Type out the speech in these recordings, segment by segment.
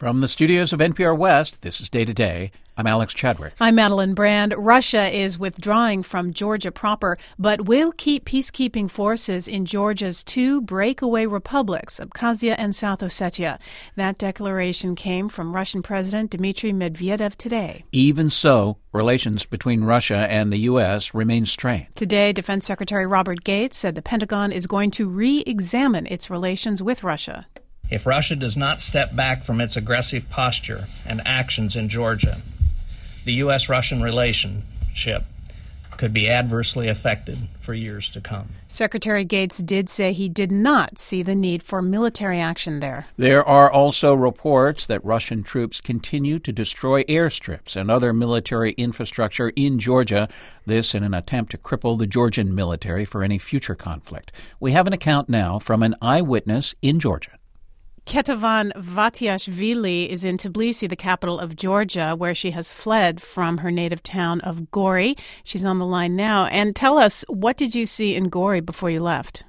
From the studios of NPR West, this is Day to Day. I'm Alex Chadwick. I'm Madeline Brand. Russia is withdrawing from Georgia proper, but will keep peacekeeping forces in Georgia's two breakaway republics, Abkhazia and South Ossetia. That declaration came from Russian President Dmitry Medvedev today. Even so, relations between Russia and the U.S. remain strained. Today, Defense Secretary Robert Gates said the Pentagon is going to re-examine its relations with Russia. If Russia does not step back from its aggressive posture and actions in Georgia, the U.S.-Russian relationship could be adversely affected for years to come. Secretary Gates did say he did not see the need for military action there. There are also reports that Russian troops continue to destroy airstrips and other military infrastructure in Georgia, this in an attempt to cripple the Georgian military for any future conflict. We have an account now from an eyewitness in Georgia. Ketavan Vatiashvili is in Tbilisi, the capital of Georgia, where she has fled from her native town of Gori. She's on the line now. And tell us, what did you see in Gori before you left?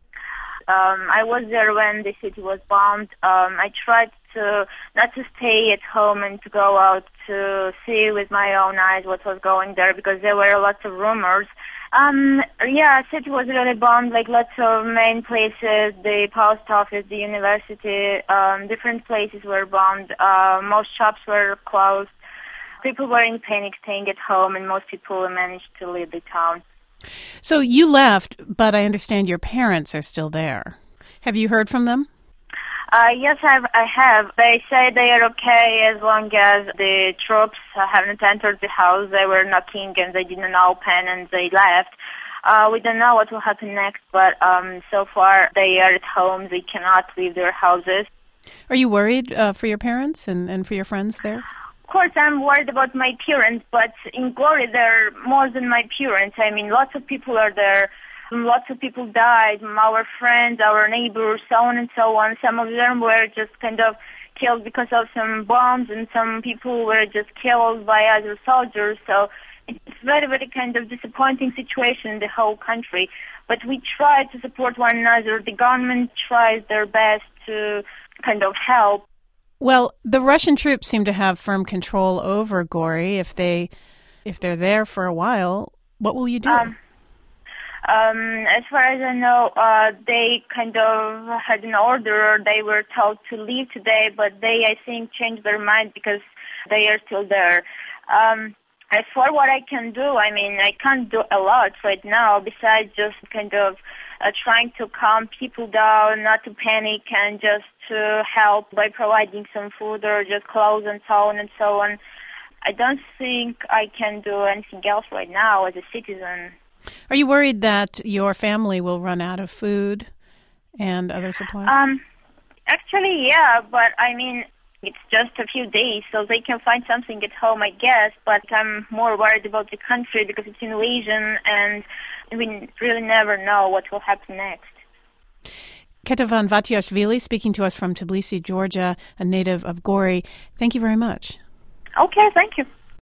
I was there when the city was bombed. I tried not to stay at home and to go out to see with my own eyes what was going there, because there were lots of rumors. City was really bombed, like lots of main places, the post office, the university, different places were bombed. Most shops were closed. People were in panic staying at home, and most people managed to leave the town. So you left, but I understand your parents are still there. Have you heard from them? Yes, I have. They say they are okay as long as the troops haven't entered the house. They were knocking and they didn't open and they left. We don't know what will happen next, but so far they are at home. They cannot leave their houses. Are you worried for your parents and for your friends there? Of course, I'm worried about my parents, but in Gori there are more than my parents. I mean, lots of people are there. Lots of people died, our friends, our neighbors, so on and so on. Some of them were just kind of killed because of some bombs, and some people were just killed by other soldiers. So it's very, very kind of disappointing situation in the whole country. But we try to support one another. The government tries their best to kind of help. Well, the Russian troops seem to have firm control over Gori. If they're there for a while, what will you do? As far as I know, they kind of had an order, or they were told to leave today, but they, I think, changed their mind because they are still there. As for what I can do, I mean, I can't do a lot right now besides just kind of trying to calm people down, not to panic, and just to help by providing some food or just clothes and so on and so on. I don't think I can do anything else right now as a citizen. Are you worried that your family will run out of food and other supplies? Actually, yeah, but I mean, it's just a few days, so they can find something at home, I guess, but I'm more worried about the country because it's invasion, and we really never know what will happen next. Ketavan Vatiashvili speaking to us from Tbilisi, Georgia, a native of Gori. Thank you very much. Okay, thank you.